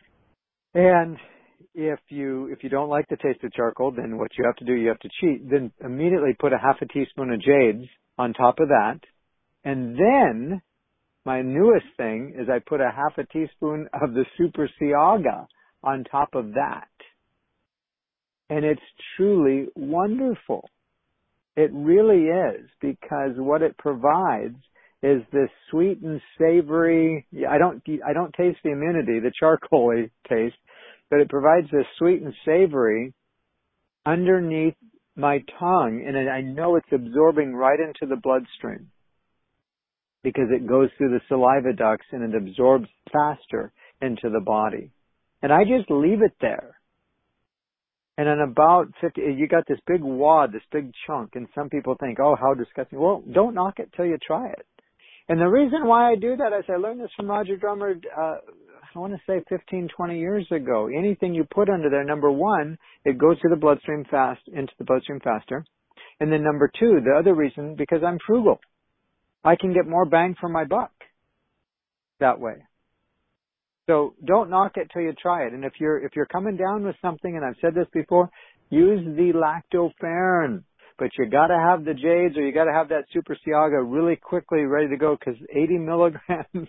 if you don't like the taste of charcoal, then what you have to do, you have to cheat. Then immediately put a half a teaspoon of Jades on top of that. And then my newest thing is I put a half a teaspoon of the Super Ciaga on top of that. And it's truly wonderful. It really is, because what it provides is this sweet and savory. I don't taste the immunity, the charcoaly taste, but it provides this sweet and savory underneath my tongue, and I know it's absorbing right into the bloodstream because it goes through the saliva ducts and it absorbs faster into the body. And I just leave it there. And in about 50, you got this big wad, this big chunk, and some people think, oh, how disgusting. Well, don't knock it till you try it. And the reason why I do that is I learned this from Roger Drummer, I want to say 15, 20 years ago. Anything you put under there, number one, it goes through the bloodstream into the bloodstream faster. And then number two, the other reason, because I'm frugal. I can get more bang for my buck that way. So don't knock it till you try it. And if you're coming down with something, and I've said this before, use the lactoferrin. But you got to have the Jades, or you got to have that Super Ciaga really quickly ready to go, because 80 milligrams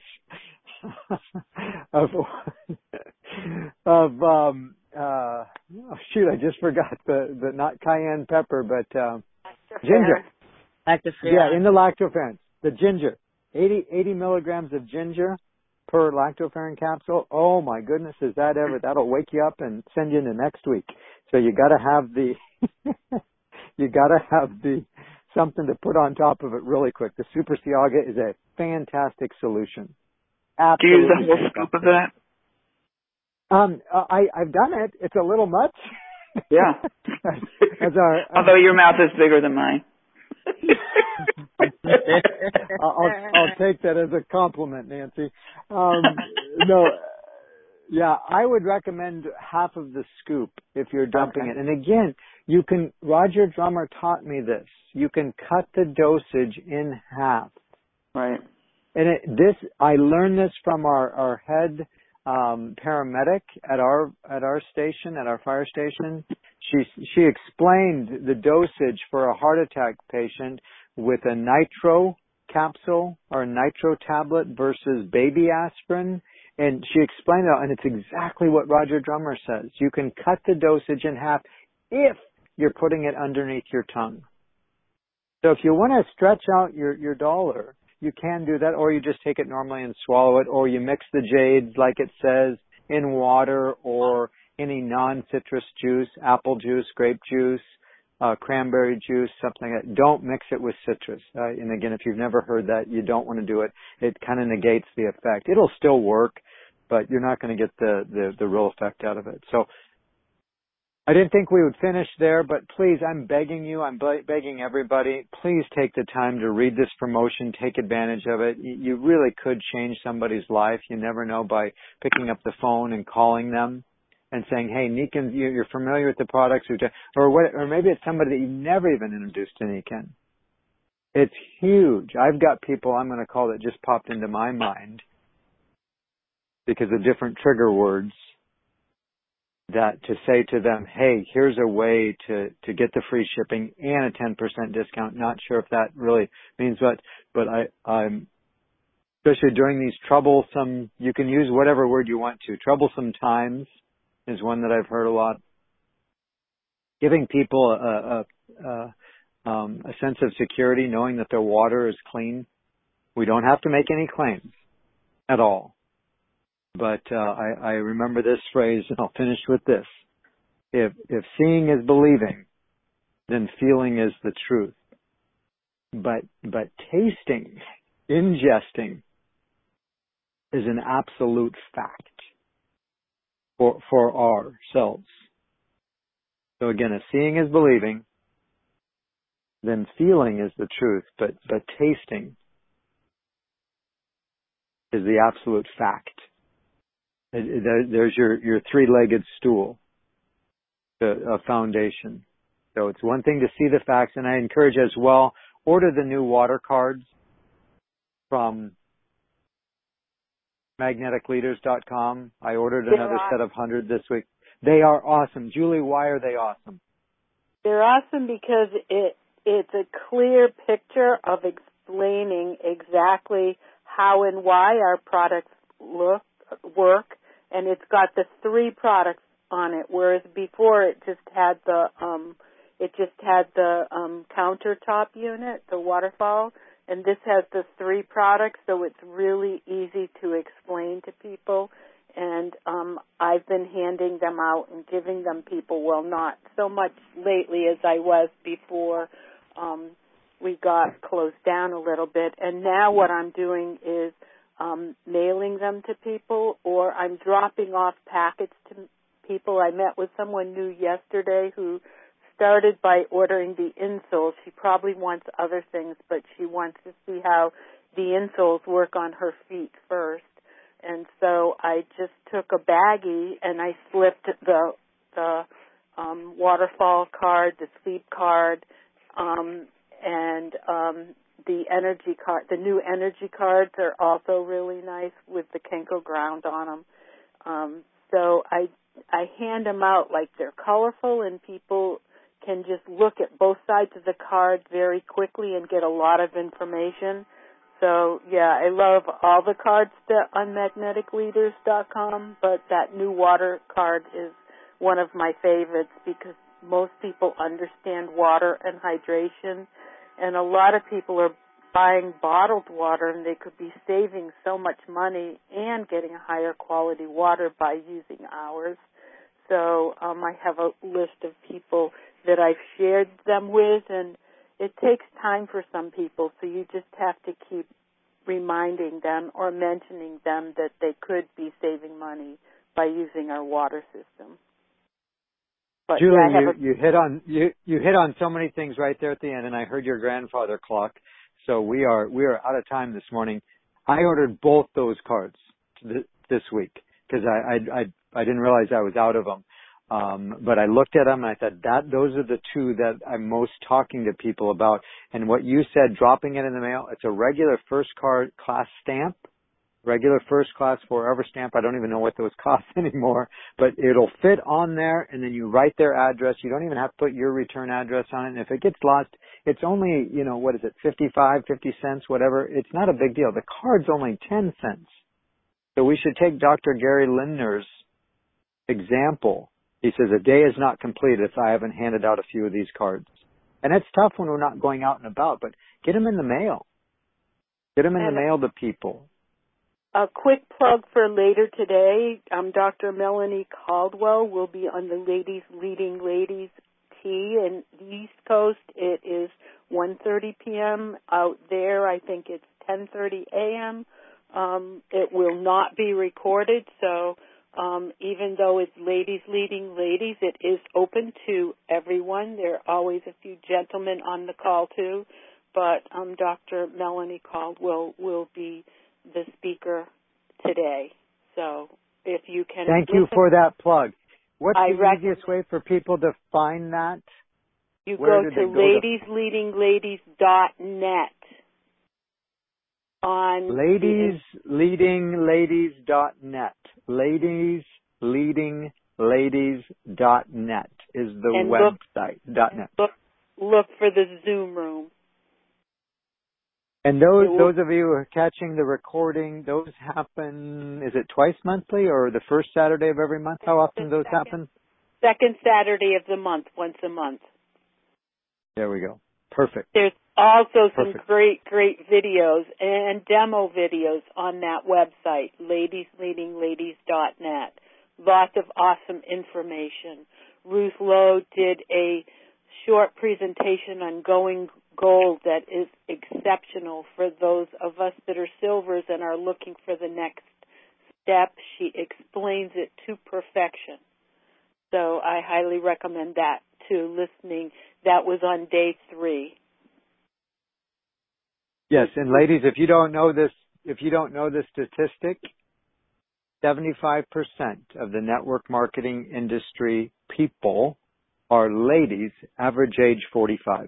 of I just forgot the not cayenne pepper, but ginger. Lactoferrin. Yeah, in the lactoferrin, the ginger, 80 milligrams of ginger per lactoferrin capsule. Oh my goodness, that'll wake you up and send you into next week. So you got to have something to put on top of it really quick. The Super Ciaga is a fantastic solution. Absolutely. Do you use the whole scoop of that? I've done it. It's a little much. Yeah. Although your mouth is bigger than mine. I'll take that as a compliment, Nancy. No, yeah, I would recommend half of the scoop if you're dumping it. And again, Roger Drummer taught me this. You can cut the dosage in half. Right. And I learned this from our head paramedic at our station, at our fire station. She explained the dosage for a heart attack patient with a nitro capsule or a nitro tablet versus baby aspirin. And she explained it, and it's exactly what Roger Drummer says. You can cut the dosage in half if you're putting it underneath your tongue. So if you want to stretch out your dollar, you can do that, or you just take it normally and swallow it, or you mix the Jades, like it says, in water or any non-citrus juice, apple juice, grape juice, cranberry juice, something like that. Don't mix it with citrus. And again, if you've never heard that, you don't want to do it. It kind of negates the effect. It'll still work, but you're not going to get the real effect out of it. So I didn't think we would finish there, but please, I'm begging you, I'm begging everybody, please take the time to read this promotion, take advantage of it. You really could change somebody's life. You never know by picking up the phone and calling them and saying, hey, Nikken, you're familiar with the products, or maybe it's somebody that you've never even introduced to Nikken. It's huge. I've got people I'm going to call that just popped into my mind because of different trigger words, that to say to them, hey, here's a way to get the free shipping and a 10% discount. Not sure if that really means what, but I'm especially during these troublesome, you can use whatever word you want to. Troublesome times is one that I've heard a lot. Giving people a sense of security, knowing that their water is clean. We don't have to make any claims at all. But I remember this phrase, and I'll finish with this. If seeing is believing, then feeling is the truth. But tasting, ingesting, is an absolute fact for ourselves. So again, if seeing is believing, then feeling is the truth. But tasting is the absolute fact. There's your three-legged stool, a foundation. So it's one thing to see the facts, and I encourage as well, order the new water cards from magneticleaders.com. I ordered another set of 100 this week. They are awesome. Julie, why are they awesome? They're awesome because it's a clear picture of explaining exactly how and why our products work. And it's got the 3 products on it, whereas before it just had It just had the countertop unit, the waterfall, and this has the 3 products, so it's really easy to explain to people. And I've been handing them out and giving them people, well, not so much lately as I was before we got closed down a little bit. And now what I'm doing is mailing them to people, or I'm dropping off packets to people. I met with someone new yesterday who started by ordering the insoles. She probably wants other things, but she wants to see how the insoles work on her feet first. And so I just took a baggie and I slipped the waterfall card, the sleep card, and the energy card. The new energy cards are also really nice with the Kenko ground on them. So I hand them out like they're colorful, and people can just look at both sides of the card very quickly and get a lot of information. So, yeah, I love all the cards on magneticleaders.com, but that new water card is one of my favorites because most people understand water and hydration, and a lot of people are buying bottled water, and they could be saving so much money and getting a higher quality water by using ours. So I have a list of people that I've shared them with, and it takes time for some people, so you just have to keep reminding them or mentioning them that they could be saving money by using our water system. But Julie, yeah, you hit on so many things right there at the end, and I heard your grandfather clock. So we are out of time this morning. I ordered both those cards this week because I didn't realize I was out of them. But I looked at them and I thought those are the 2 that I'm most talking to people about. And what you said, dropping it in the mail, it's a regular first class stamp, regular first class forever stamp. I don't even know what those cost anymore, but it'll fit on there, and then you write their address. You don't even have to put your return address on it. And if it gets lost, it's only, 50 cents, whatever. It's not a big deal. The card's only 10 cents. So we should take Dr. Gary Lindner's example. He says, a day is not complete if I haven't handed out a few of these cards. And it's tough when we're not going out and about, but get them in the mail. Get them in the mail to people. A quick plug for later today. Dr. Melanie Caldwell will be on the Ladies Leading Ladies Tea in the East Coast. It is 1:30 p.m. Out there, I think it's 10:30 a.m. It will not be recorded, so even though it's Ladies Leading Ladies, it is open to everyone. There are always a few gentlemen on the call, too, but Dr. Melanie Caldwell will be the speaker today. So if you can... Thank you for that plug. What's the easiest way for people to find that? You go to ladiesleadingladies.net. On ladiesleadingladies.net. Ladiesleadingladies.net is the website. .net. Look for the Zoom room. And those of you who are catching the recording, those happen, is it twice monthly or the first Saturday of every month? How often do those happen? Second Saturday of the month, once a month. There we go. Perfect. There's also some great videos and demo videos on that website, ladiesleadingladies.net. Lots of awesome information. Ruth Lowe did a short presentation on going gold that is exceptional for those of us that are silvers and are looking for the next step. She explains it to perfection. So I highly recommend that too, listening. That was on day 3. Yes, and ladies, if you don't know this statistic, 75% of the network marketing industry people are ladies, average age 45.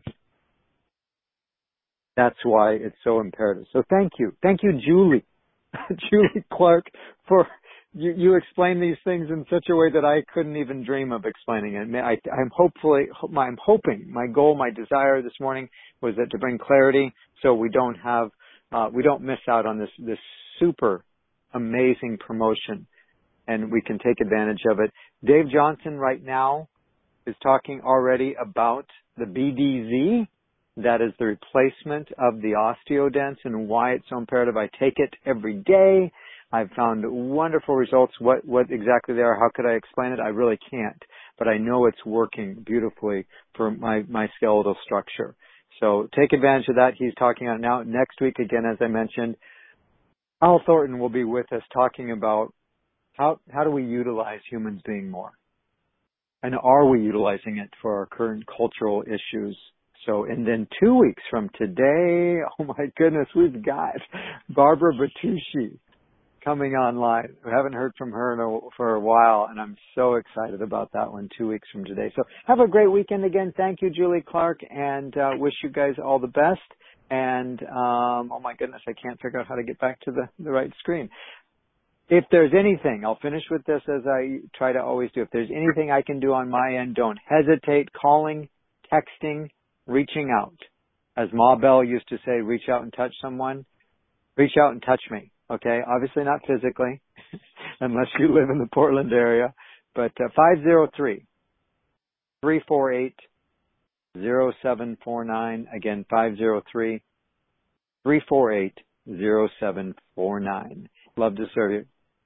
That's why it's so imperative. So thank you. Thank you, Julie. Julie Clark, for you explain these things in such a way that I couldn't even dream of explaining it. I'm hoping, my goal, my desire this morning was that to bring clarity so we don't miss out on this super amazing promotion and we can take advantage of it. Dave Johnson right now is talking already about the BDZ. That is the replacement of the OsteoDense, and why it's so imperative. I take it every day. I've found wonderful results. What exactly they are, how could I explain it? I really can't, but I know it's working beautifully for my skeletal structure. So take advantage of that. He's talking on it now. Next week, again, as I mentioned, Al Thornton will be with us talking about how do we utilize humans being more? And are we utilizing it for our current cultural issues? So, and then 2 weeks from today, oh my goodness, we've got Barbara Bertucci coming online. We haven't heard from her for a while, and I'm so excited about that one 2 weeks from today. So have a great weekend again. Thank you, Julie Clark, and wish you guys all the best. And, oh my goodness, I can't figure out how to get back to the right screen. If there's anything, I'll finish with this as I try to always do. If there's anything I can do on my end, don't hesitate calling, texting, reaching out. As Ma Bell used to say, reach out and touch someone. Reach out and touch me. Okay, obviously not physically, unless you live in the Portland area, but 503-348-0749. Again, 503-348-0749. Love to serve you.